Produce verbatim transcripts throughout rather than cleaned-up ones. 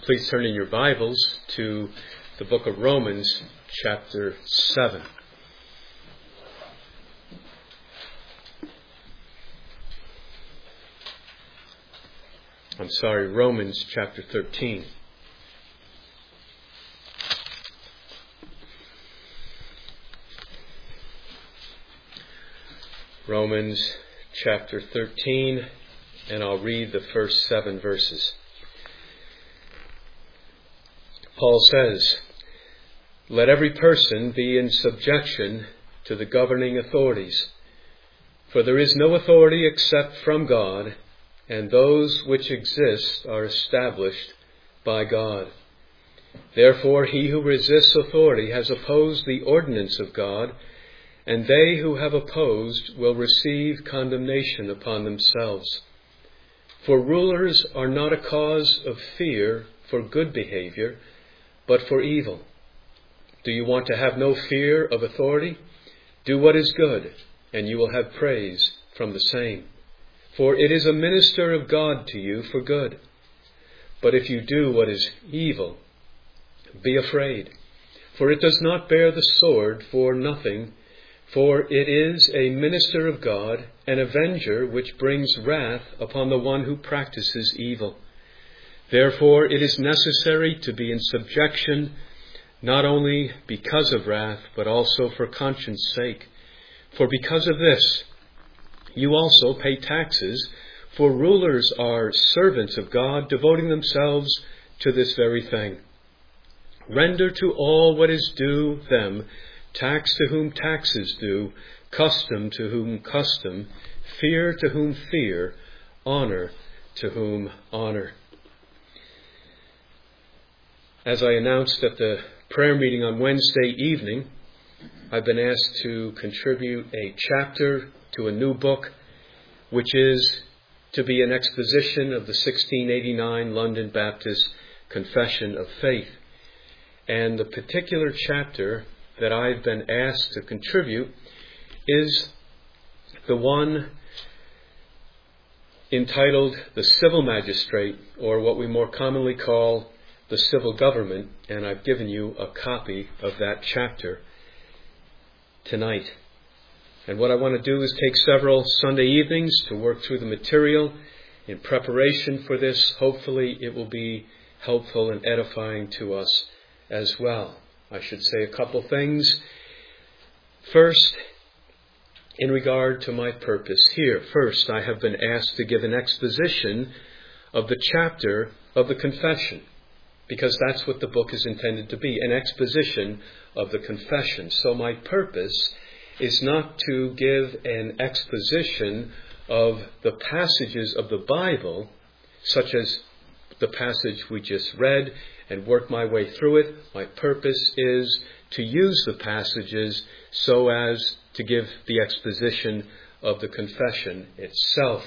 Please turn in your Bibles to the book of Romans, chapter seven. I'm sorry, Romans chapter thirteen. Romans chapter thirteen, and I'll read the first seven verses. Paul says, "Let every person be in subjection to the governing authorities, for there is no authority except from God, and those which exist are established by God. Therefore he who resists authority has opposed the ordinance of God, and they who have opposed will receive condemnation upon themselves. For rulers are not a cause of fear for good behavior, but for evil. Do you want to have no fear of authority? Do what is good, and you will have praise from the same. For it is a minister of God to you for good. But if you do what is evil, be afraid, for it does not bear the sword for nothing, for it is a minister of God, an avenger which brings wrath upon the one who practices evil. Therefore it is necessary to be in subjection, not only because of wrath, but also for conscience sake. For because of this, you also pay taxes, for rulers are servants of God, devoting themselves to this very thing. Render to all what is due them, tax to whom tax is due, custom to whom custom, fear to whom fear, honor to whom honor." As I announced at the prayer meeting on Wednesday evening, I've been asked to contribute a chapter to a new book, which is to be an exposition of the sixteen eighty-nine London Baptist Confession of Faith. And the particular chapter that I've been asked to contribute is the one entitled The Civil Magistrate, or what we more commonly call the civil government, and I've given you a copy of that chapter tonight. And what I want to do is take several Sunday evenings to work through the material in preparation for this. Hopefully it will be helpful and edifying to us as well. I should say a couple things. First, in regard to my purpose here. First, I have been asked to give an exposition of the chapter of the confession, because that's what the book is intended to be, an exposition of the confession. So my purpose is not to give an exposition of the passages of the Bible, such as the passage we just read, and work my way through it. My purpose is to use the passages so as to give the exposition of the confession itself.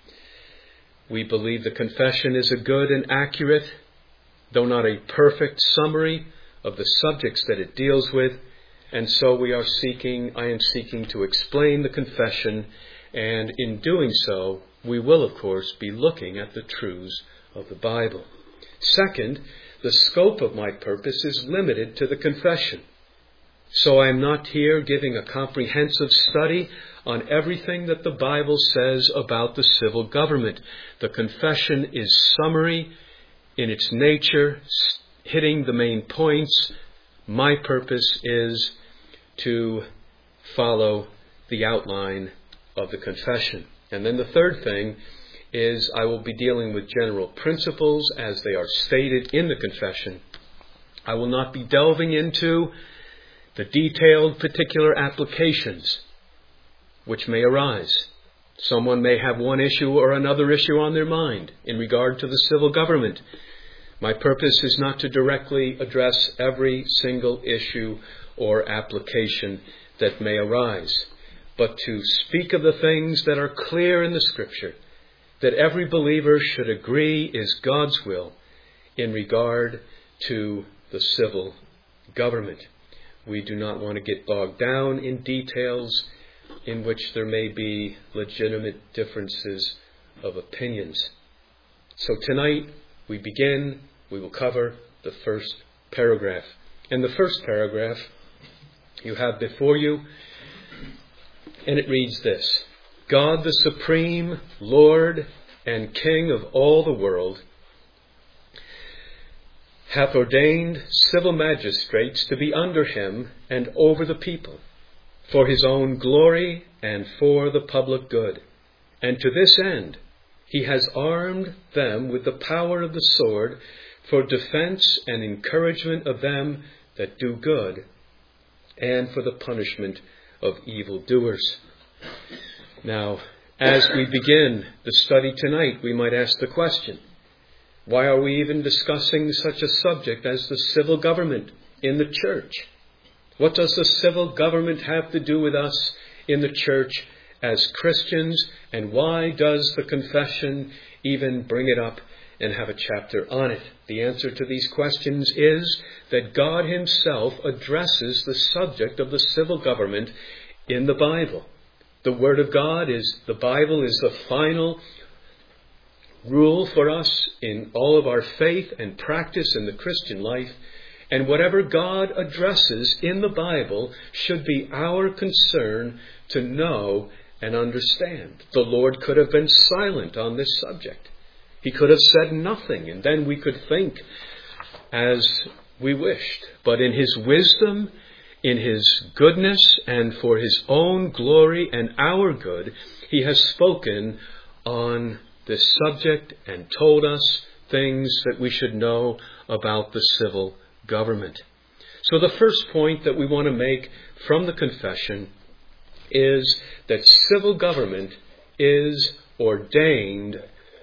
We believe the confession is a good and accurate, though not a perfect, summary of the subjects that it deals with. And so we are seeking, I am seeking to explain the confession, and in doing so, we will, of course, be looking at the truths of the Bible. Second, the scope of my purpose is limited to the confession. So I am not here giving a comprehensive study on everything that the Bible says about the civil government. The confession is summary in its nature, hitting the main points. My purpose is to follow the outline of the confession. And then the third thing is I will be dealing with general principles as they are stated in the confession. I will not be delving into the detailed particular applications which may arise. Someone may have one issue or another issue on their mind in regard to the civil government. My purpose is not to directly address every single issue or application that may arise, but to speak of the things that are clear in the Scripture, that every believer should agree is God's will in regard to the civil government. We do not want to get bogged down in details in which there may be legitimate differences of opinions. So tonight we begin we will cover the first paragraph. And the first paragraph you have before you, and it reads this: God, the supreme Lord and King of all the world, hath ordained civil magistrates to be under him and over the people, for his own glory and for the public good. And to this end he has armed them with the power of the sword for defense and encouragement of them that do good, and for the punishment of evildoers. Now, as we begin the study tonight, we might ask the question, why are we even discussing such a subject as the civil government in the church? What does the civil government have to do with us in the church as Christians? And why does the confession even bring it up and have a chapter on it? The answer to these questions is that God himself addresses the subject of the civil government in the Bible. The Word of God is, the Bible is the final rule for us in all of our faith and practice in the Christian life. And whatever God addresses in the Bible should be our concern to know and understand. The Lord could have been silent on this subject. He could have said nothing, and then we could think as we wished. But in his wisdom, in his goodness, and for his own glory and our good, he has spoken on this subject and told us things that we should know about the civil government. So the first point that we want to make from the confession is that civil government is ordained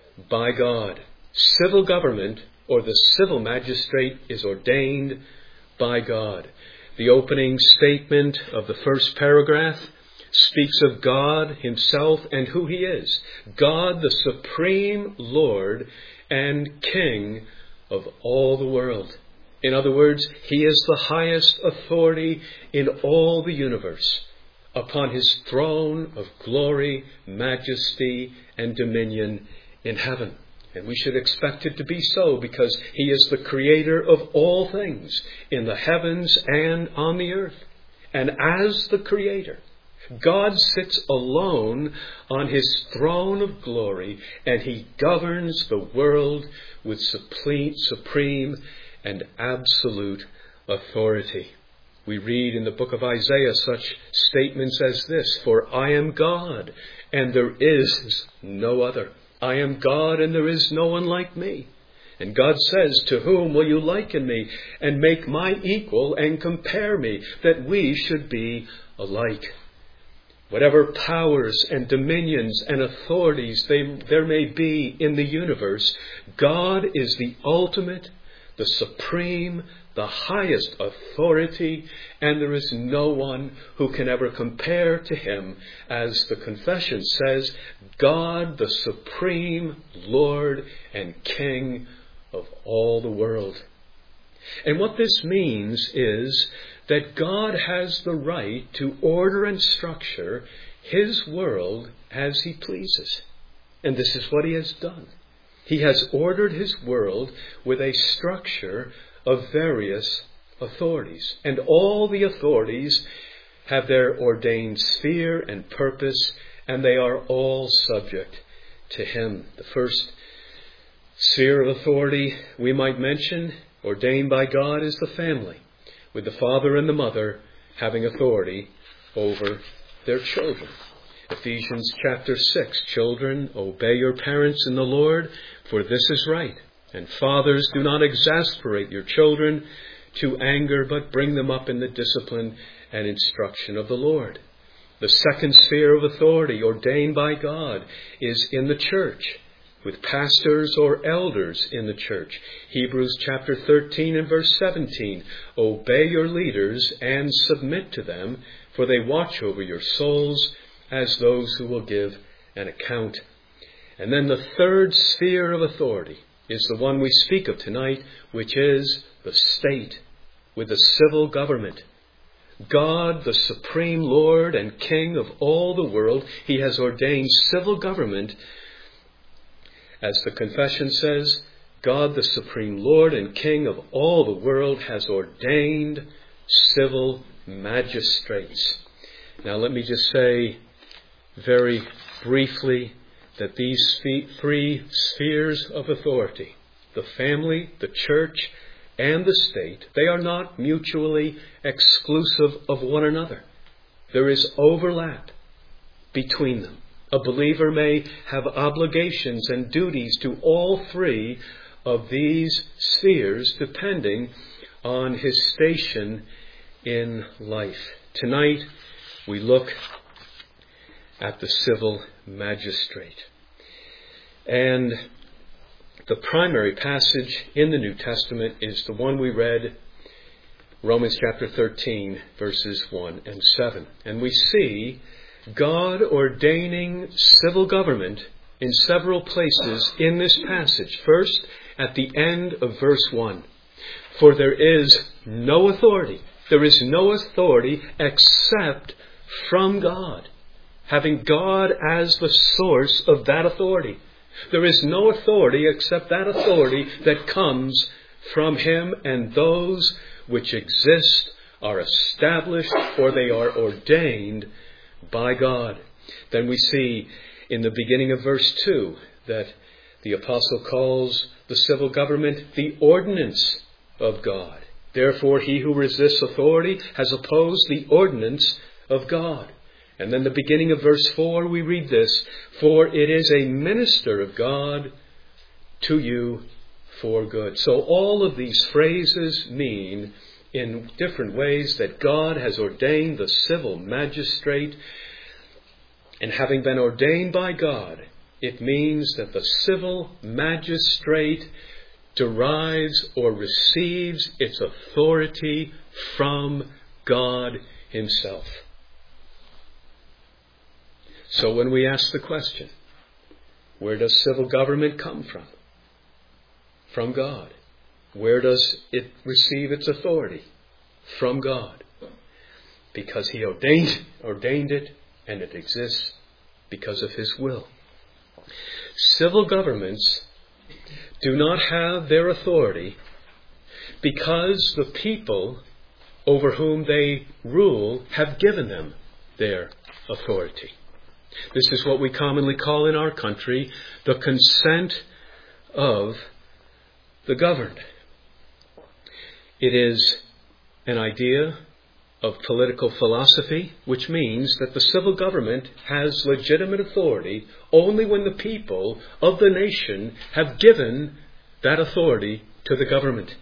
by God. Civil government, or the civil magistrate, is ordained by God. The opening statement of the first paragraph speaks of God himself and who he is. God, the supreme Lord and King of all the world. In other words, he is the highest authority in all the universe, upon his throne of glory, majesty, and dominion in heaven. And we should expect it to be so, because he is the creator of all things in the heavens and on the earth. And as the creator, God sits alone on his throne of glory, and he governs the world with supreme and absolute authority. We read in the book of Isaiah such statements as this: For I am God, and there is no other. I am God, and there is no one like me. And God says, To whom will you liken me, and make my equal, and compare me, that we should be alike? Whatever powers and dominions and authorities they, there may be in the universe, God is the ultimate, the supreme, the highest authority, and there is no one who can ever compare to him. As the confession says, God, the supreme Lord and King of all the world. And what this means is that God has the right to order and structure his world as he pleases. And this is what he has done. He has ordered his world with a structure of various authorities. And all the authorities have their ordained sphere and purpose, and they are all subject to him. The first sphere of authority we might mention, ordained by God, is the family, with the father and the mother having authority over their children. Ephesians chapter six, Children, obey your parents in the Lord, for this is right. And fathers, do not exasperate your children to anger, but bring them up in the discipline and instruction of the Lord. The second sphere of authority ordained by God is in the church, with pastors or elders in the church. Hebrews chapter thirteen and verse seventeen, Obey your leaders and submit to them, for they watch over your souls as those who will give an account. And then the third sphere of authority is the one we speak of tonight, which is the state, with the civil government. God, the supreme Lord and King of all the world, he has ordained civil government, as the confession says, God, the supreme Lord and King of all the world, has ordained civil magistrates. Now let me just say very briefly that these three spheres of authority, the family, the church, and the state, they are not mutually exclusive of one another. There is overlap between them. A believer may have obligations and duties to all three of these spheres depending on his station in life. Tonight we look at the civil magistrate. And the primary passage in the New Testament is the one we read, Romans chapter thirteen, verses one and seven. And we see God ordaining civil government in several places in this passage. First, at the end of verse one. For there is no authority. There is no authority except from God, having God as the source of that authority. There is no authority except that authority that comes from Him, and those which exist are established or they are ordained by God. Then we see in the beginning of verse two that the apostle calls the civil government the ordinance of God. Therefore, he who resists authority has opposed the ordinance of God. And then the beginning of verse four, we read this, for it is a minister of God to you for good. So all of these phrases mean in different ways that God has ordained the civil magistrate. And having been ordained by God, it means that the civil magistrate derives or receives its authority from God Himself. So when we ask the question, where does civil government come from? From God. Where does it receive its authority? From God. Because He ordained, ordained it, and it exists because of His will. Civil governments do not have their authority because the people over whom they rule have given them their authority. This is what we commonly call in our country the consent of the governed. It is an idea of political philosophy, which means that the civil government has legitimate authority only when the people of the nation have given that authority to the government.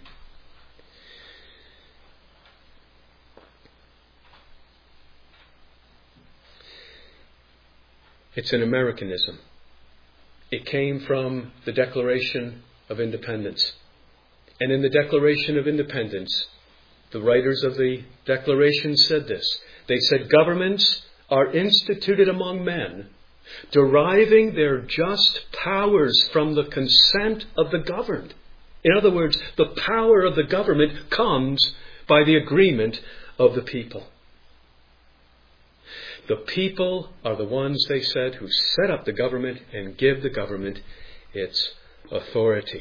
It's an Americanism. It came from the Declaration of Independence. And in the Declaration of Independence, the writers of the Declaration said this. They said, governments are instituted among men, deriving their just powers from the consent of the governed. In other words, the power of the government comes by the agreement of the people. The people are the ones, they said, who set up the government and give the government its authority.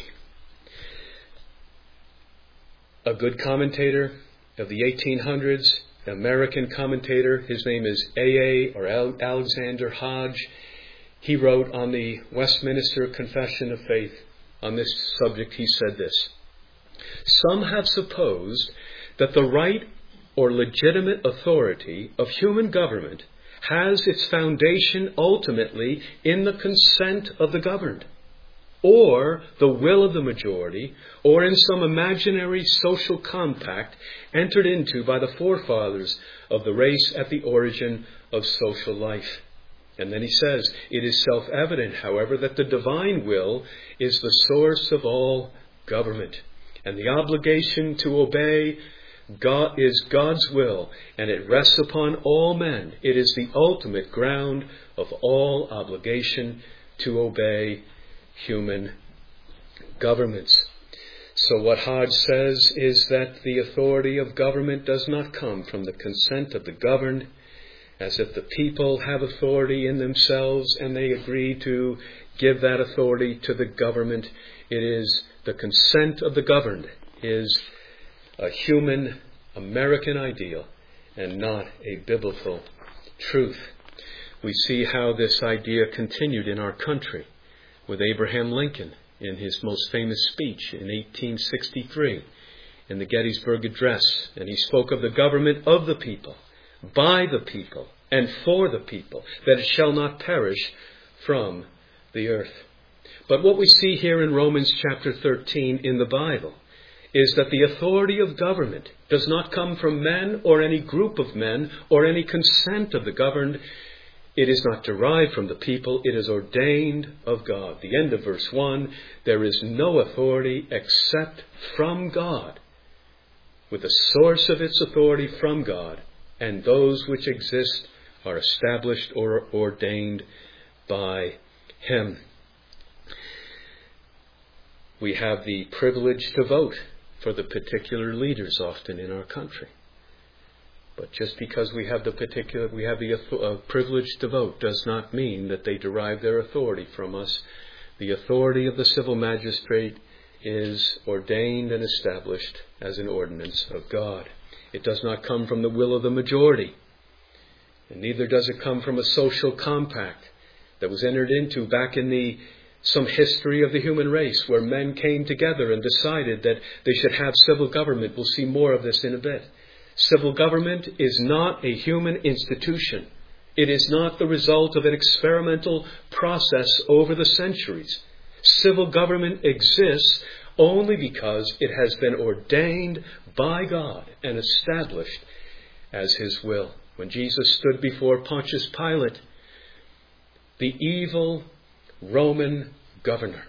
A good commentator of the eighteen hundreds, an American commentator, his name is A A or Alexander Hodge. He wrote on the Westminster Confession of Faith on this subject. He said this: some have supposed that the right or legitimate authority of human government has its foundation ultimately in the consent of the governed, or the will of the majority, or in some imaginary social compact entered into by the forefathers of the race at the origin of social life. And then he says, it is self-evident, however, that the divine will is the source of all government, and the obligation to obey God is God's will, and it rests upon all men. It is the ultimate ground of all obligation to obey human governments. So what Hodge says is that the authority of government does not come from the consent of the governed, as if the people have authority in themselves and they agree to give that authority to the government. It is the consent of the governed is a human American ideal and not a biblical truth. We see how this idea continued in our country with Abraham Lincoln in his most famous speech in eighteen sixty-three in the Gettysburg Address. And he spoke of the government of the people, by the people, and for the people, that it shall not perish from the earth. But what we see here in Romans chapter thirteen in the Bible is that the authority of government does not come from men or any group of men or any consent of the governed. It is not derived from the people. It is ordained of God. The end of verse one, there is no authority except from God, with the source of its authority from God, and those which exist are established or ordained by Him. We have the privilege to vote for the particular leaders often in our country. But just because we have the particular, we have the uh, privilege to vote does not mean that they derive their authority from us. The authority of the civil magistrate is ordained and established as an ordinance of God. It does not come from the will of the majority. And neither does it come from a social compact that was entered into back in the some history of the human race where men came together and decided that they should have civil government. We'll see more of this in a bit. Civil government is not a human institution. It is not the result of an experimental process over the centuries. Civil government exists only because it has been ordained by God and established as His will. When Jesus stood before Pontius Pilate, the evil Roman governor,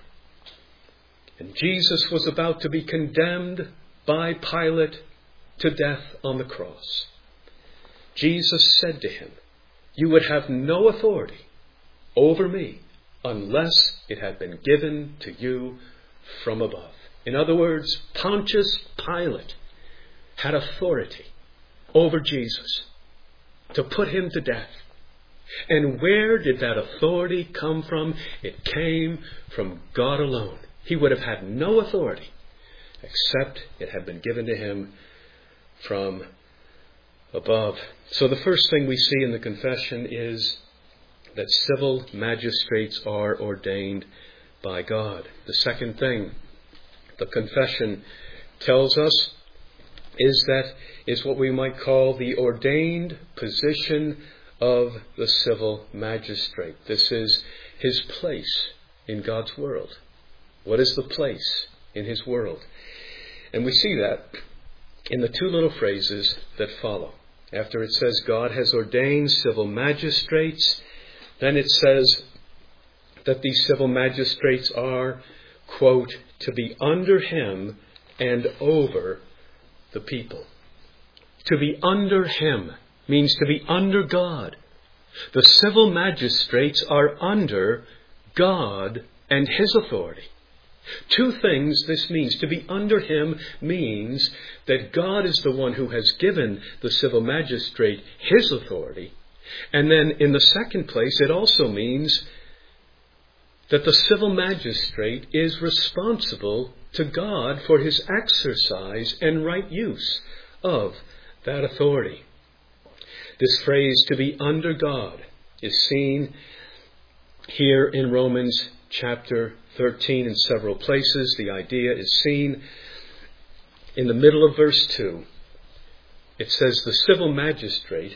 and Jesus was about to be condemned by Pilate to death on the cross, Jesus said to him, "You would have no authority over me unless it had been given to you from above." In other words, Pontius Pilate had authority over Jesus to put him to death. And where did that authority come from? It came from God alone. He would have had no authority except it had been given to him from above. So the first thing we see in the confession is that civil magistrates are ordained by God. The second thing the confession tells us is that is what we might call the ordained position of the civil magistrate. This is his place in God's world. What is the place in His world? And we see that in the two little phrases that follow. After it says God has ordained civil magistrates, then it says that these civil magistrates are, quote, to be under Him and over the people. To be under Him means to be under God. The civil magistrates are under God and His authority. Two things this means. To be under Him means that God is the one who has given the civil magistrate His authority. And then in the second place, it also means that the civil magistrate is responsible to God for his exercise and right use of that authority. This phrase, to be under God, is seen here in Romans chapter thirteen in several places. The idea is seen in the middle of verse two. It says the civil magistrate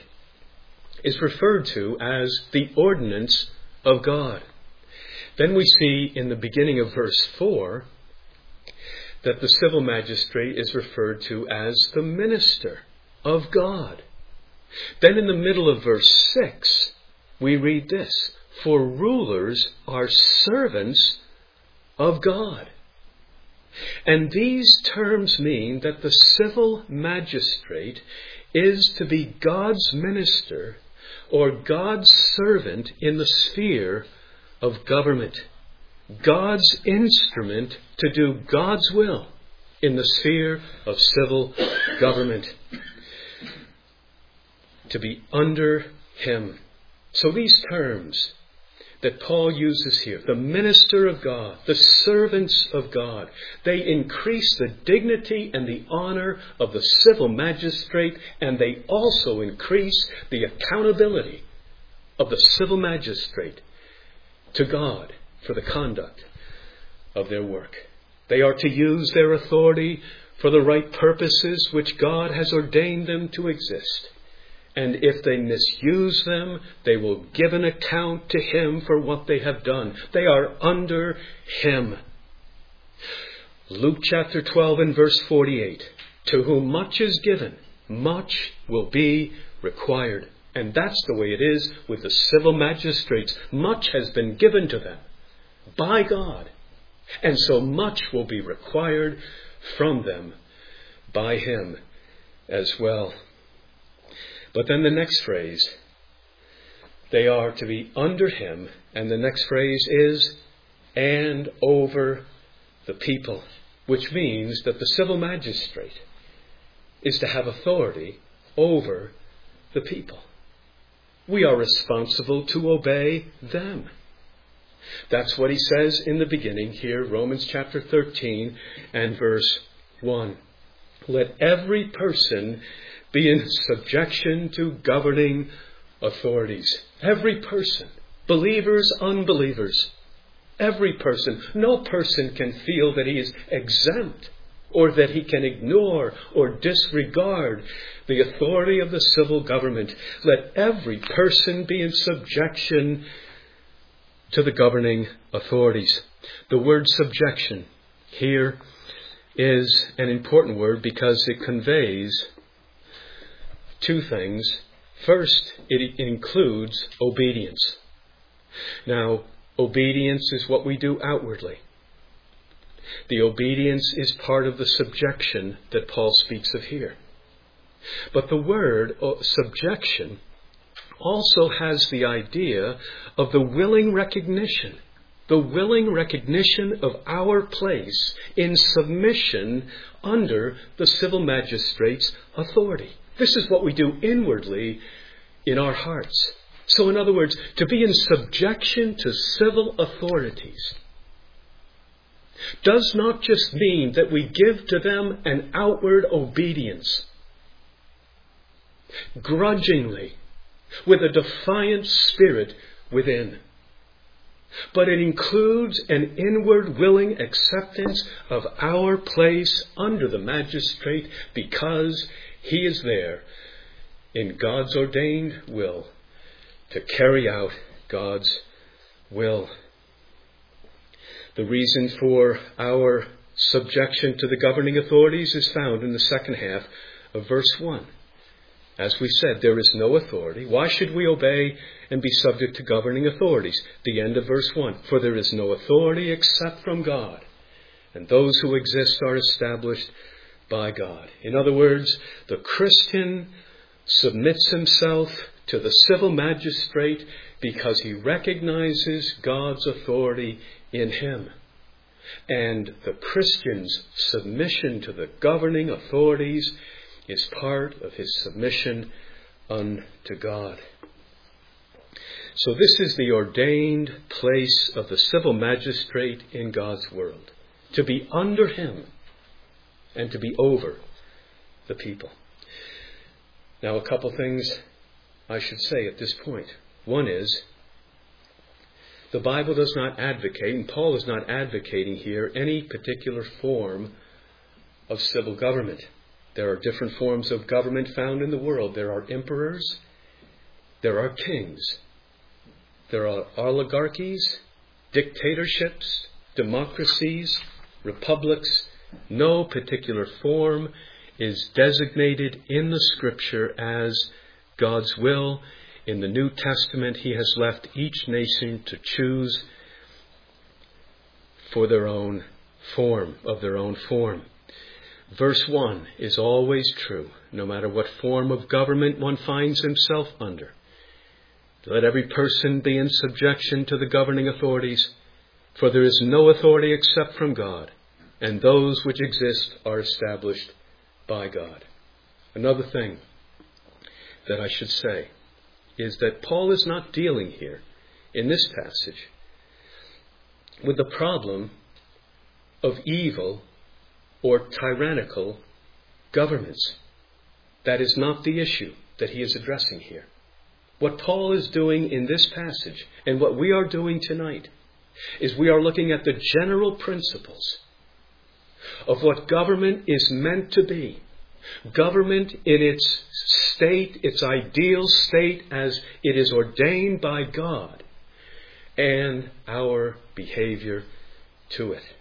is referred to as the ordinance of God. Then we see in the beginning of verse four that the civil magistrate is referred to as the minister of God. Then in the middle of verse six, we read this, for rulers are servants of God. And these terms mean that the civil magistrate is to be God's minister or God's servant in the sphere of government. God's instrument to do God's will in the sphere of civil government. To be under Him. So these terms that Paul uses here, the minister of God, the servants of God. They increase the dignity and the honor of the civil magistrate, and they also increase the accountability of the civil magistrate to God for the conduct of their work. They are to use their authority for the right purposes which God has ordained them to exist. And if they misuse them, they will give an account to Him for what they have done. They are under Him. Luke chapter twelve and verse forty-eight. To whom much is given, much will be required. And that's the way it is with the civil magistrates. Much has been given to them by God. And so much will be required from them by Him as well. But then the next phrase, they are to be under Him. And the next phrase is, and over the people. Which means that the civil magistrate is to have authority over the people. We are responsible to obey them. That's what he says in the beginning here, Romans chapter thirteen and verse one. Let every person be in subjection to governing authorities. Every person. Believers, unbelievers. Every person. No person can feel that he is exempt or that he can ignore or disregard the authority of the civil government. Let every person be in subjection to the governing authorities. The word subjection here is an important word because it conveys two things. First, it includes obedience. Now, obedience is what we do outwardly. The obedience is part of the subjection that Paul speaks of here. But the word subjection also has the idea of the willing recognition, the willing recognition of our place in submission under the civil magistrate's authority. This is what we do inwardly in our hearts. So in other words, to be in subjection to civil authorities does not just mean that we give to them an outward obedience, grudgingly, with a defiant spirit within. But it includes an inward willing acceptance of our place under the magistrate because he is there in God's ordained will to carry out God's will. The reason for our subjection to the governing authorities is found in the second half of verse one. As we said, there is no authority. Why should we obey and be subject to governing authorities? The end of verse one. For there is no authority except from God, and those who exist are established by God. In other words, the Christian submits himself to the civil magistrate because he recognizes God's authority in him. And the Christian's submission to the governing authorities is part of his submission unto God. So this is the ordained place of the civil magistrate in God's world, to be under him and to be over the people. Now, a couple things I should say at this point. One is, the Bible does not advocate, and Paul is not advocating here, any particular form of civil government. There are different forms of government found in the world. There are emperors. There are kings. There are oligarchies, dictatorships, democracies, republics. No particular form is designated in the Scripture as God's will. In the New Testament, he has left each nation to choose for their own form, of their own form. Verse one is always true, no matter what form of government one finds himself under. Let every person be in subjection to the governing authorities, for there is no authority except from God, and those which exist are established by God. Another thing that I should say is that Paul is not dealing here, in this passage, with the problem of evil or tyrannical governments. That is not the issue that he is addressing here. What Paul is doing in this passage, and what we are doing tonight, is we are looking at the general principles of what government is meant to be. Government in its state, its ideal state as it is ordained by God, and our behavior to it.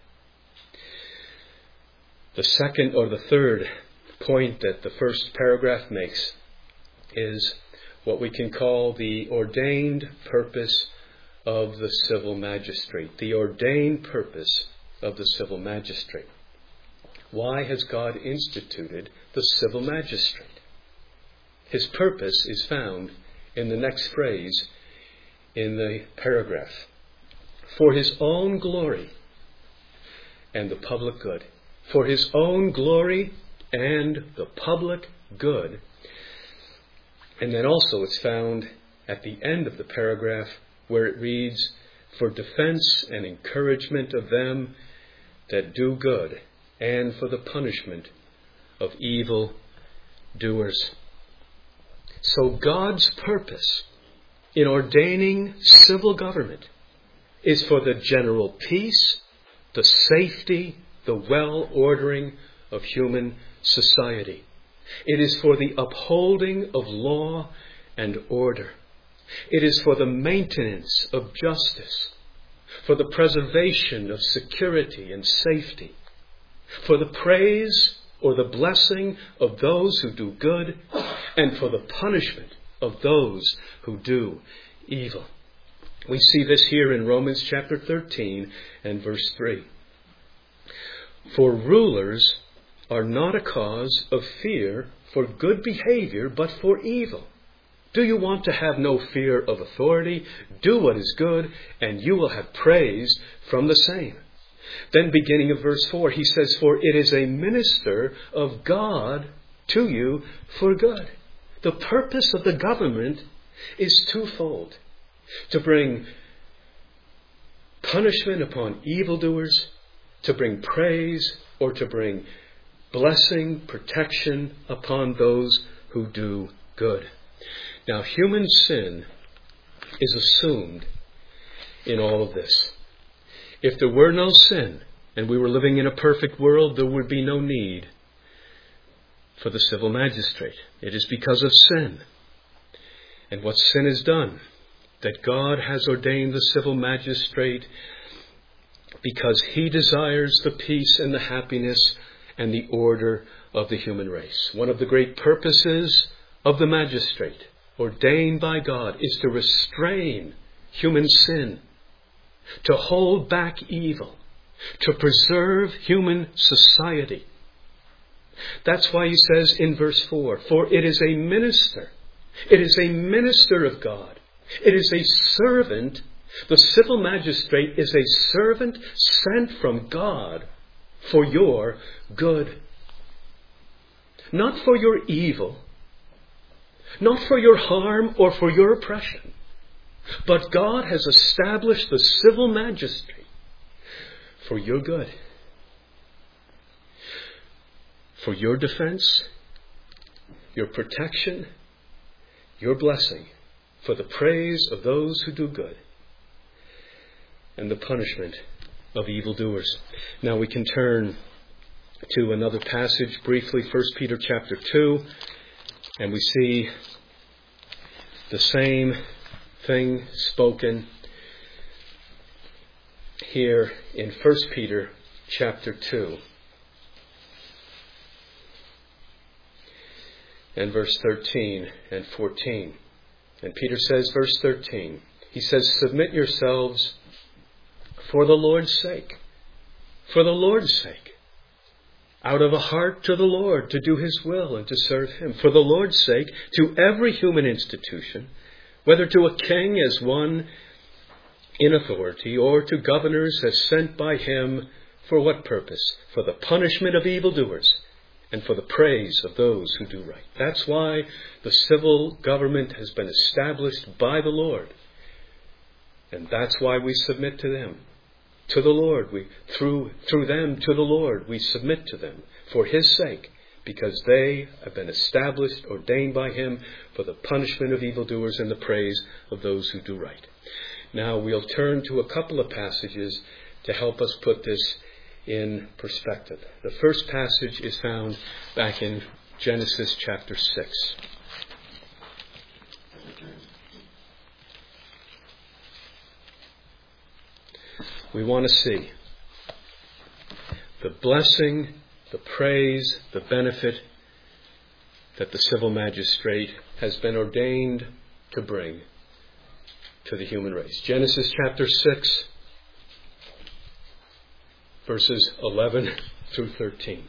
The second or the third point that the first paragraph makes is what we can call the ordained purpose of the civil magistrate. The ordained purpose of the civil magistrate. Why has God instituted the civil magistrate? His purpose is found in the next phrase in the paragraph. For his own glory and the public good. For his own glory and the public good. And then also it's found at the end of the paragraph where it reads, for defense and encouragement of them that do good, and for the punishment of evil doers. So God's purpose in ordaining civil government is for the general peace, the safety, the well-ordering of human society. It is for the upholding of law and order. It is for the maintenance of justice, for the preservation of security and safety, for the praise or the blessing of those who do good, and for the punishment of those who do evil. We see this here in Romans chapter thirteen and verse three. For rulers are not a cause of fear for good behavior, but for evil. Do you want to have no fear of authority? Do what is good, and you will have praise from the same. Then beginning of verse four, he says, for it is a minister of God to you for good. The purpose of the government is twofold. To bring punishment upon evildoers, to bring praise, or to bring blessing, protection upon those who do good. Now, human sin is assumed in all of this. If there were no sin, and we were living in a perfect world, there would be no need for the civil magistrate. It is because of sin. And what sin has done, that God has ordained the civil magistrate because he desires the peace and the happiness and the order of the human race. One of the great purposes of the magistrate, ordained by God, is to restrain human sin, to hold back evil, to preserve human society. That's why he says in verse four, for it is a minister. It is a minister of God. It is a servant. The civil magistrate is a servant sent from God for your good. Not for your evil, not for your harm or for your oppression, but God has established the civil magistrate for your good, for your defense, your protection, your blessing, for the praise of those who do good, and the punishment of evildoers. Now we can turn to another passage briefly, First Peter chapter two, and we see the same thing spoken here in First Peter chapter two and verse thirteen and fourteen. And Peter says, verse thirteen, he says, submit yourselves for the Lord's sake, for the Lord's sake, out of a heart to the Lord, to do his will and to serve him, for the Lord's sake, to every human institution, whether to a king as one in authority, or to governors as sent by him, for what purpose? For the punishment of evildoers, and for the praise of those who do right. That's why the civil government has been established by the Lord. And that's why we submit to them, to the Lord. We, through, through them to the Lord, we submit to them for His sake, because they have been established, ordained by Him for the punishment of evildoers and the praise of those who do right. Now we'll turn to a couple of passages to help us put this in perspective. The first passage is found back in Genesis chapter six. We want to see the blessing, the praise, the benefit that the civil magistrate has been ordained to bring to the human race. Genesis chapter six, verses eleven through thirteen.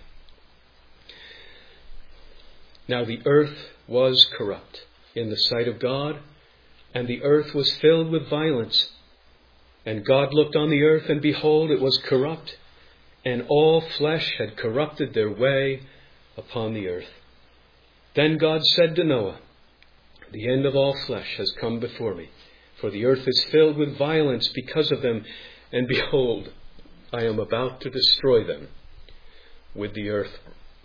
Now the earth was corrupt in the sight of God, and the earth was filled with violence. And God looked on the earth, and behold, it was corrupt, and all flesh had corrupted their way upon the earth. Then God said to Noah, the end of all flesh has come before me, for the earth is filled with violence because of them, and behold, I am about to destroy them with the earth.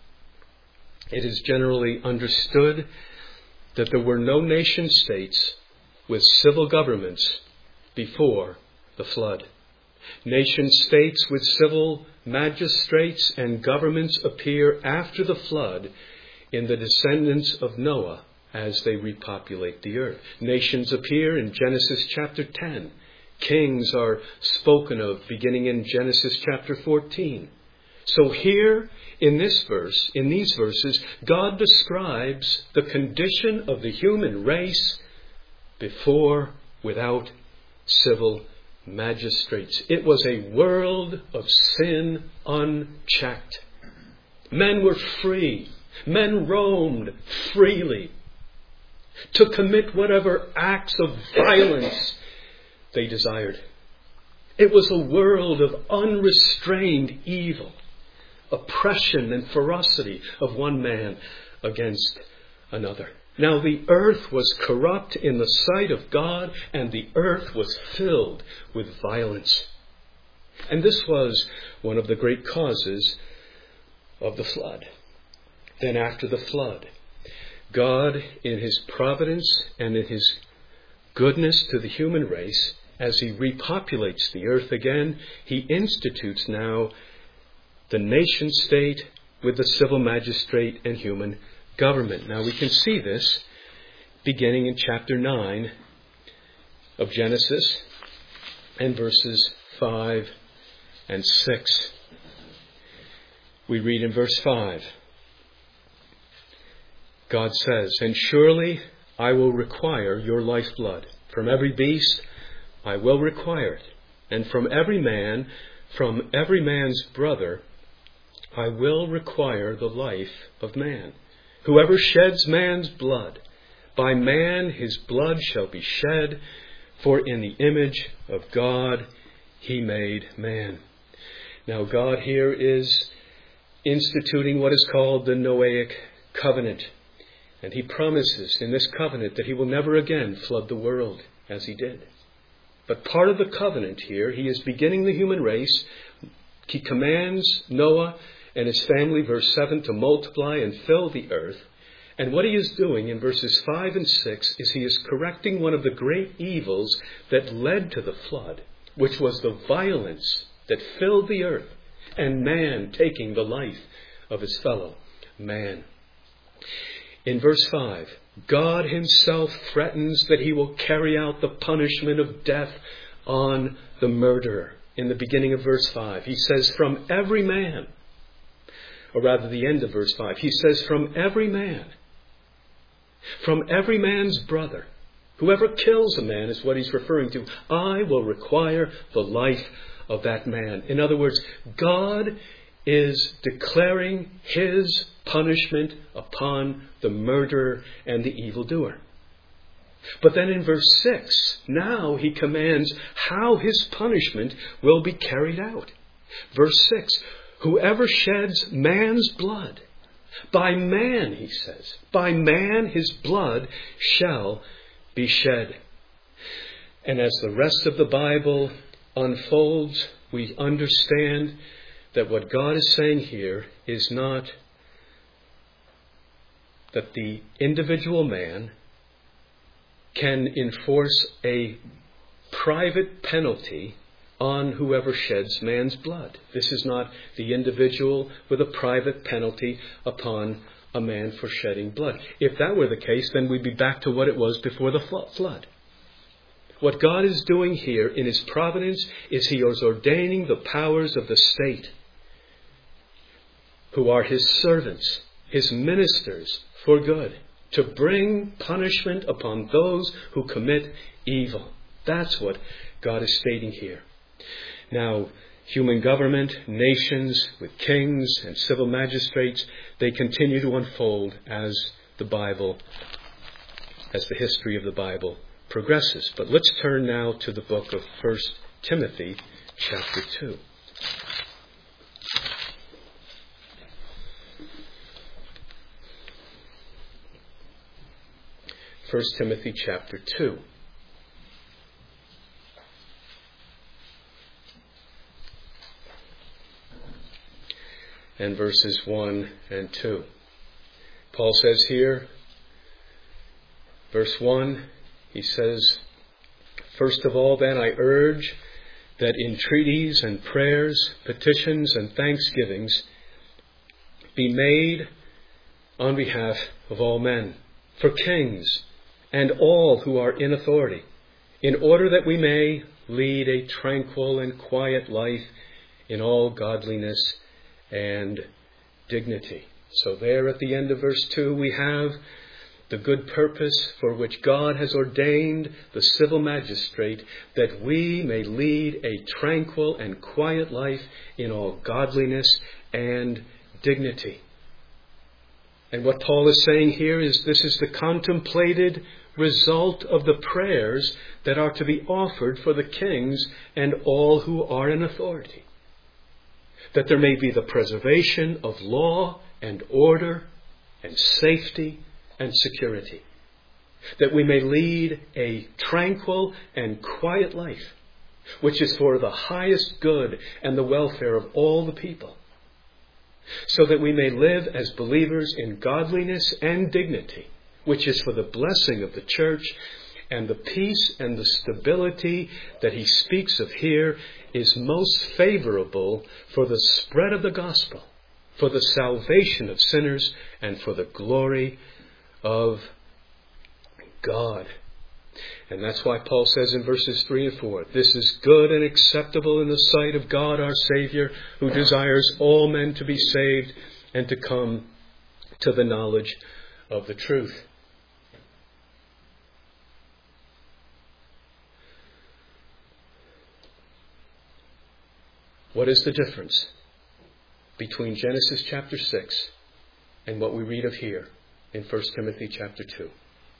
It is generally understood that there were no nation states with civil governments before the flood. Nation states with civil magistrates and governments appear after the flood in the descendants of Noah as they repopulate the earth. Nations appear in Genesis chapter ten. Kings are spoken of beginning in Genesis chapter fourteen. So here in this verse, in these verses, God describes the condition of the human race before, without civil magistrates. It was a world of sin unchecked. Men were free. Men roamed freely to commit whatever acts of violence they desired. It was a world of unrestrained evil, oppression and ferocity of one man against another. Now the earth was corrupt in the sight of God, and the earth was filled with violence. And this was one of the great causes of the flood. Then after the flood, God, in His providence and in His goodness to the human race, as He repopulates the earth again, He institutes now the nation state with the civil magistrate and human government. Now we can see this beginning in chapter nine of Genesis and verses five and six. We read in verse five, God says, "And surely I will require your lifeblood. From every beast I will require it. And from every man, from every man's brother, I will require the life of man. Whoever sheds man's blood, by man his blood shall be shed, for in the image of God He made man." Now God here is instituting what is called the Noahic covenant. And He promises in this covenant that He will never again flood the world as He did. But part of the covenant here, He is beginning the human race. He commands Noah and his family, verse seven, to multiply and fill the earth. And what He is doing in verses five and six is He is correcting one of the great evils that led to the flood, which was the violence that filled the earth and man taking the life of his fellow man. In verse five, God Himself threatens that He will carry out the punishment of death on the murderer. In the beginning of verse five, He says, "From every man," or rather the end of verse five, He says, "From every man, from every man's brother, whoever kills a man," is what He's referring to, "I will require the life of that man." In other words, God is declaring His punishment upon the murderer and the evildoer. But then in verse six, now He commands how His punishment will be carried out. Verse six, "Whoever sheds man's blood, by man," He says, "by man his blood shall be shed." And as the rest of the Bible unfolds, we understand that what God is saying here is not that the individual man can enforce a private penalty on whoever sheds man's blood. This is not the individual with a private penalty upon a man for shedding blood. If that were the case, then we'd be back to what it was before the flood. What God is doing here in His providence is He is ordaining the powers of the state, who are His servants, His ministers for good, to bring punishment upon those who commit evil. That's what God is stating here. Now, human government, nations with kings and civil magistrates, they continue to unfold as the Bible, as the history of the Bible progresses. But let's turn now to the book of First Timothy, chapter two. First Timothy chapter two. And verses one and two. Paul says here, verse one, he says, "First of all, then, I urge that entreaties and prayers, petitions and thanksgivings be made on behalf of all men, for kings and all who are in authority, in order that we may lead a tranquil and quiet life in all godliness and dignity." So there at the end of verse two we have the good purpose for which God has ordained the civil magistrate, that we may lead a tranquil and quiet life in all godliness and dignity. And what Paul is saying here is this is the contemplated result of the prayers that are to be offered for the kings and all who are in authority. That there may be the preservation of law and order and safety and security. That we may lead a tranquil and quiet life, which is for the highest good and the welfare of all the people. So that we may live as believers in godliness and dignity, which is for the blessing of the church, and the peace and the stability that he speaks of here is most favorable for the spread of the gospel, for the salvation of sinners, and for the glory of God. And that's why Paul says in verses three and four, "This is good and acceptable in the sight of God our Savior, who desires all men to be saved and to come to the knowledge of the truth." What is the difference between Genesis chapter six and what we read of here in First Timothy chapter two?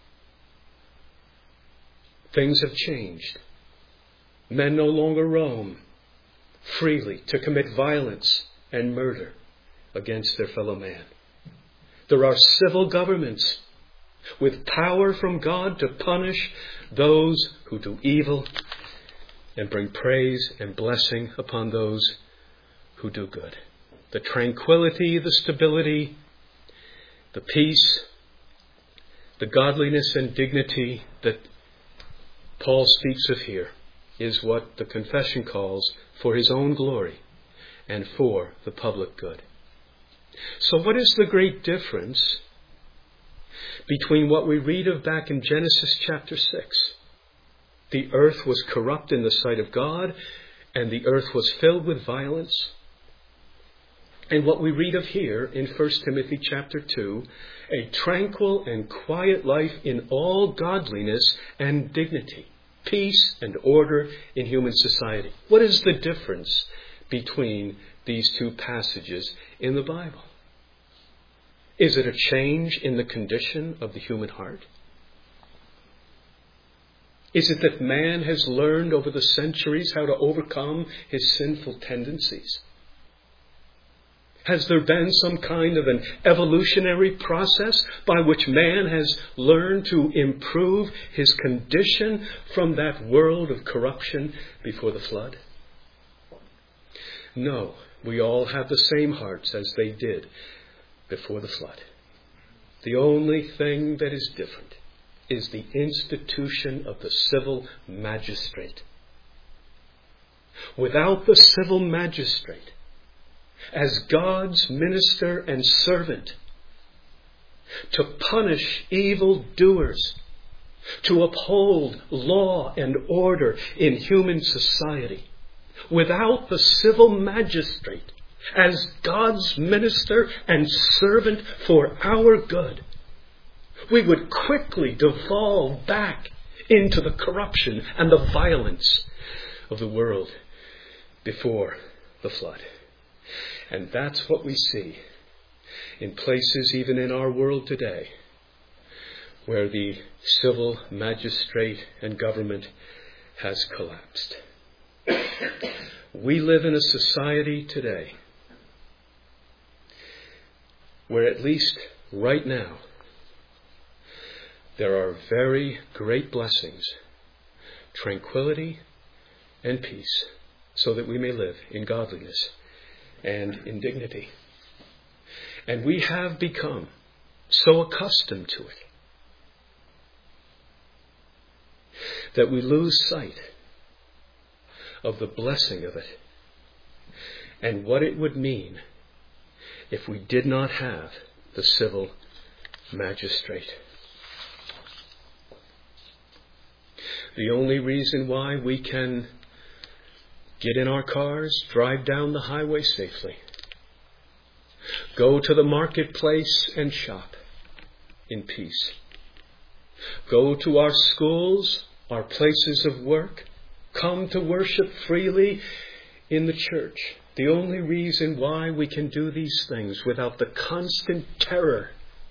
Things have changed. Men no longer roam freely to commit violence and murder against their fellow man. There are civil governments with power from God to punish those who do evil and bring praise and blessing upon those who do good. The tranquility, the stability, the peace, the godliness and dignity that Paul speaks of here is what the confession calls for his own glory and for the public good. So what is the great difference between what we read of back in Genesis chapter six? The earth was corrupt in the sight of God, and the earth was filled with violence. And what we read of here in First Timothy chapter two, a tranquil and quiet life in all godliness and dignity, peace and order in human society. What is the difference between these two passages in the Bible? Is it a change in the condition of the human heart? Is it that man has learned over the centuries how to overcome his sinful tendencies? Has there been some kind of an evolutionary process by which man has learned to improve his condition from that world of corruption before the flood? No, we all have the same hearts as they did before the flood. The only thing that is different is the institution of the civil magistrate. Without the civil magistrate, as God's minister and servant, to punish evil doers, to uphold law and order in human society, without the civil magistrate, as God's minister and servant for our good, we would quickly devolve back into the corruption and the violence of the world before the flood. And that's what we see in places even in our world today, where the civil magistrate and government has collapsed. We live in a society today where, at least right now, there are very great blessings, tranquility and peace, so that we may live in godliness and in dignity. And we have become so accustomed to it that we lose sight of the blessing of it and what it would mean if we did not have the civil magistrate. The only reason why we can get in our cars, drive down the highway safely, go to the marketplace and shop in peace, go to our schools, our places of work, come to worship freely in the church. The only reason why we can do these things without the constant terror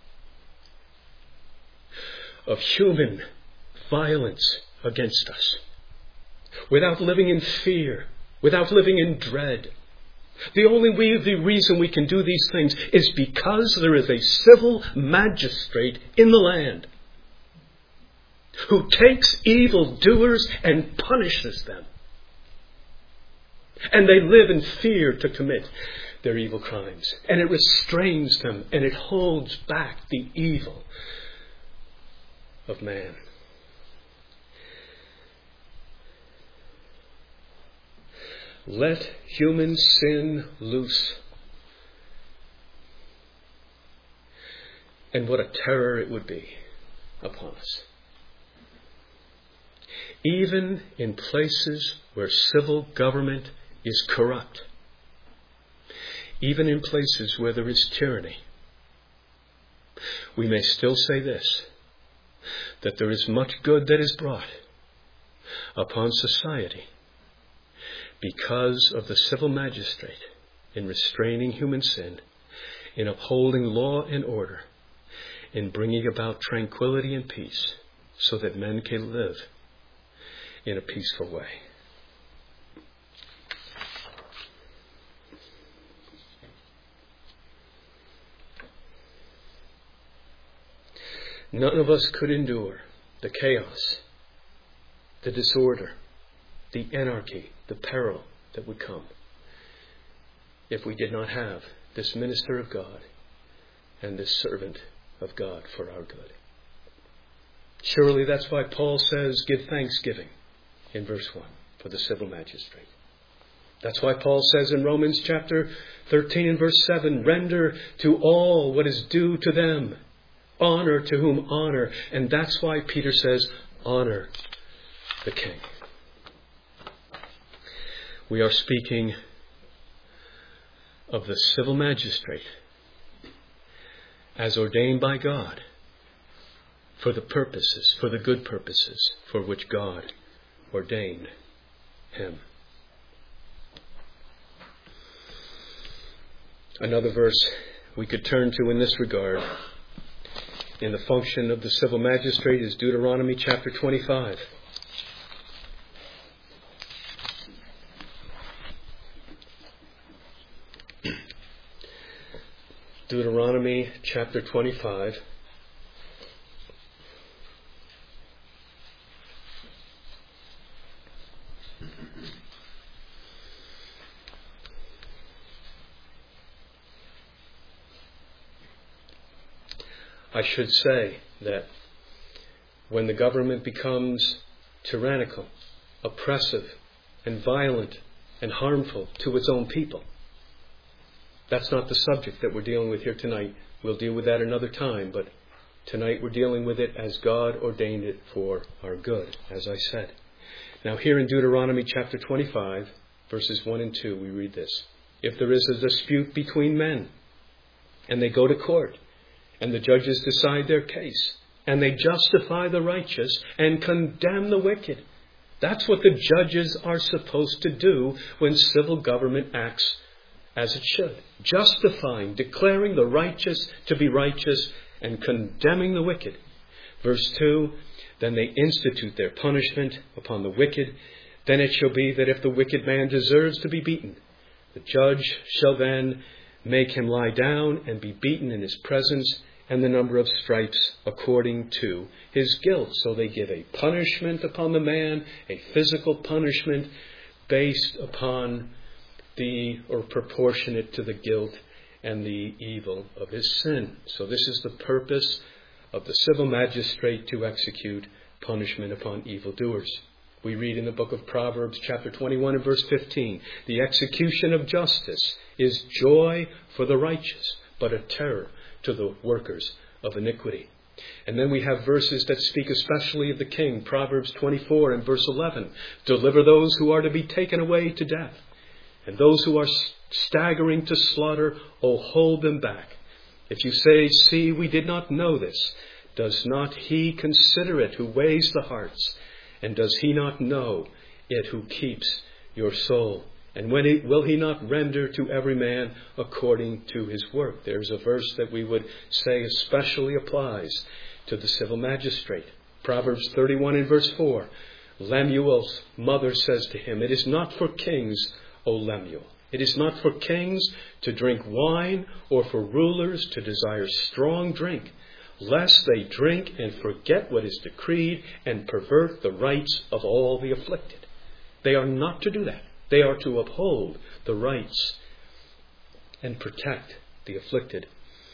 of human violence against us, without living in fear, without living in dread. The only way, the reason we can do these things is because there is a civil magistrate in the land who takes evildoers and punishes them. And they live in fear to commit their evil crimes. And it restrains them and it holds back the evil of man. Let human sin loose. And what a terror it would be upon us. Even in places where civil government is corrupt, even in places where there is tyranny, we may still say this, that there is much good that is brought upon society because of the civil magistrate in restraining human sin, in upholding law and order, in bringing about tranquility and peace so that men can live in a peaceful way. None of us could endure the chaos, the disorder, the anarchy, the peril that would come if we did not have this minister of God and this servant of God for our good. Surely that's why Paul says, give thanksgiving in verse one for the civil magistrate. That's why Paul says in Romans chapter thirteen and verse seven, render to all what is due to them. Honor to whom honor. And that's why Peter says, honor the king. We are speaking of the civil magistrate as ordained by God for the purposes, for the good purposes for which God ordained him. Another verse we could turn to in this regard in the function of the civil magistrate is Deuteronomy chapter twenty-five. Deuteronomy chapter twenty-five. I should say that when the government becomes tyrannical, oppressive, and violent, and harmful to its own people, that's not the subject that we're dealing with here tonight. We'll deal with that another time, but tonight we're dealing with it as God ordained it for our good, as I said. Now here in Deuteronomy chapter twenty-five, verses one and two, we read this. If there is a dispute between men, and they go to court, and the judges decide their case, and they justify the righteous and condemn the wicked. That's what the judges are supposed to do when civil government acts as it should. Justifying, declaring the righteous to be righteous, and condemning the wicked. Verse two, then they institute their punishment upon the wicked. Then it shall be that if the wicked man deserves to be beaten, the judge shall then make him lie down and be beaten in his presence, and the number of stripes according to his guilt. So they give a punishment upon the man, a physical punishment based upon the, or proportionate to the guilt and the evil of his sin. So this is the purpose of the civil magistrate, to execute punishment upon evildoers. We read in the book of Proverbs chapter twenty-one and verse fifteen, the execution of justice is joy for the righteous, but a terror to the workers of iniquity. And then we have verses that speak especially of the king. Proverbs twenty-four and verse eleven, deliver those who are to be taken away to death, and those who are staggering to slaughter, oh, hold them back. If you say, see, we did not know this, does not he consider it who weighs the hearts? And does he not know it who keeps your soul? And when he, will he not render to every man according to his work? There's a verse that we would say especially applies to the civil magistrate. Proverbs thirty-one and verse four. Lemuel's mother says to him, it is not for kings, O Lemuel. It is not for kings to drink wine, or for rulers to desire strong drink, lest they drink and forget what is decreed and pervert the rights of all the afflicted. They are not to do that. They are to uphold the rights and protect the afflicted.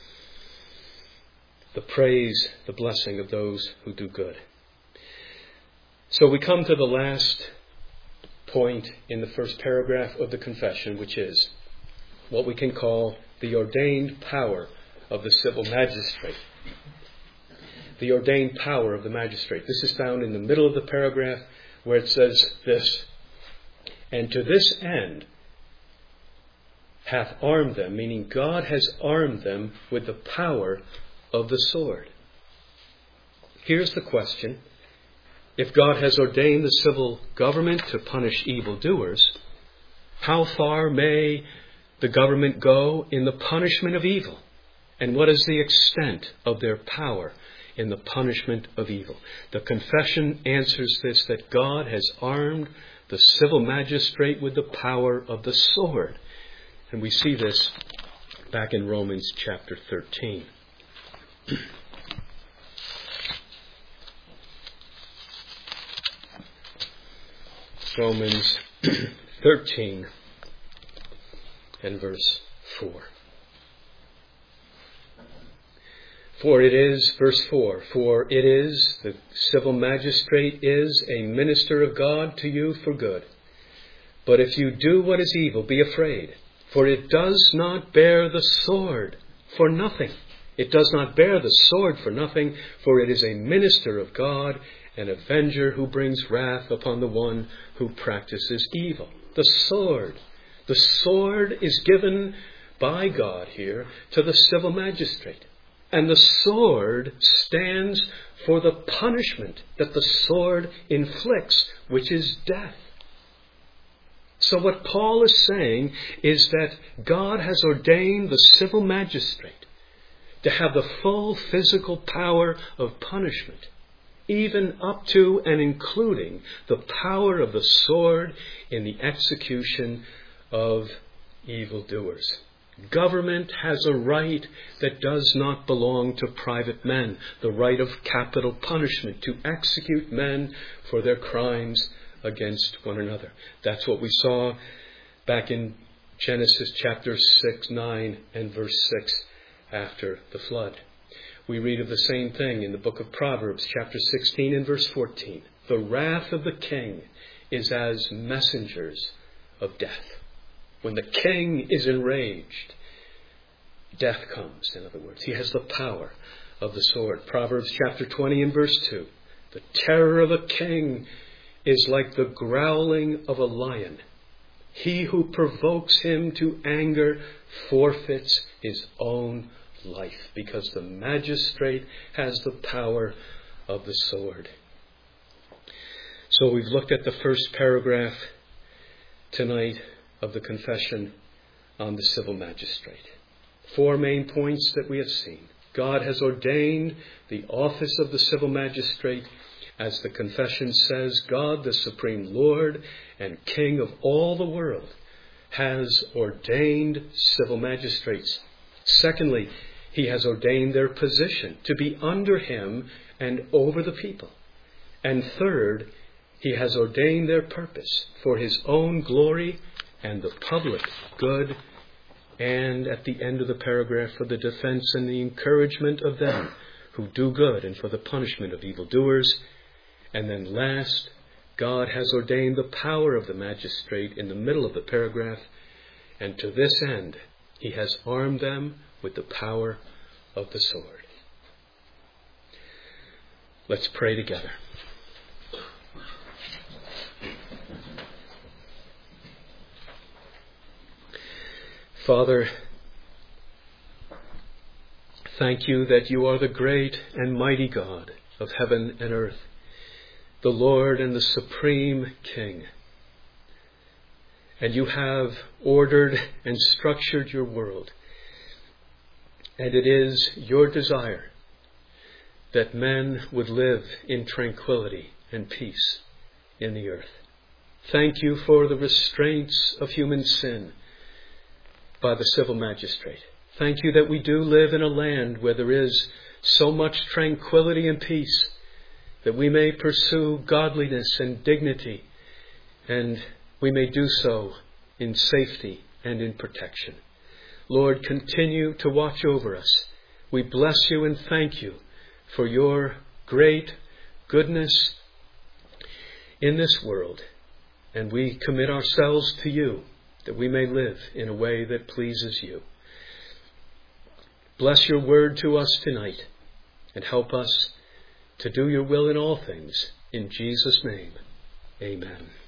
The praise, the blessing of those who do good. So we come to the last point in the first paragraph of the confession, which is what we can call the ordained power of the civil magistrate. The ordained power of the magistrate. This is found in the middle of the paragraph, where it says this, and to this end hath armed them, meaning God has armed them with the power of the sword. Here's the question. If God has ordained the civil government to punish evildoers, how far may the government go in the punishment of evil? And what is the extent of their power in the punishment of evil? The confession answers this, that God has armed the civil magistrate with the power of the sword. And we see this back in Romans chapter thirteen. Romans thirteen and verse four. For it is, verse four, for it is, the civil magistrate is a minister of God to you for good. But if you do what is evil, be afraid, for it does not bear the sword for nothing. It does not bear the sword for nothing, for it is a minister of God, an avenger who brings wrath upon the one who practices evil. The sword. The sword is given by God here to the civil magistrate. And the sword stands for the punishment that the sword inflicts, which is death. So what Paul is saying is that God has ordained the civil magistrate to have the full physical power of punishment, even up to and including the power of the sword in the execution of evildoers. Government has a right that does not belong to private men, the right of capital punishment, to execute men for their crimes against one another. That's what we saw back in Genesis chapter six, nine, and verse six after the flood. We read of the same thing in the book of Proverbs, chapter sixteen and verse fourteen. The wrath of the king is as messengers of death. When the king is enraged, death comes, in other words. He has the power of the sword. Proverbs chapter twenty and verse two. The terror of a king is like the growling of a lion. He who provokes him to anger forfeits his own life, because the magistrate has the power of the sword. So we've looked at the first paragraph tonight of the confession on the civil magistrate. Four main points that we have seen. God has ordained the office of the civil magistrate. As the confession says, God, the supreme Lord and King of all the world, has ordained civil magistrates. Secondly, he has ordained their position to be under him and over the people. And third, he has ordained their purpose for his own glory and the public good. And at the end of the paragraph, for the defense and the encouragement of them who do good and for the punishment of evildoers. And then last, God has ordained the power of the magistrate in the middle of the paragraph. And to this end, he has armed them with the power of the sword. Let's pray together. Father, thank you that you are the great and mighty God of heaven and earth, the Lord and the supreme King. And you have ordered and structured your world. And it is your desire that men would live in tranquility and peace in the earth. Thank you for the restraints of human sin by the civil magistrate. Thank you that we do live in a land where there is so much tranquility and peace that we may pursue godliness and dignity, and we may do so in safety and in protection. Lord, continue to watch over us. We bless you and thank you for your great goodness in this world, and we commit ourselves to you, that we may live in a way that pleases you. Bless your word to us tonight and help us to do your will in all things. In Jesus' name, amen.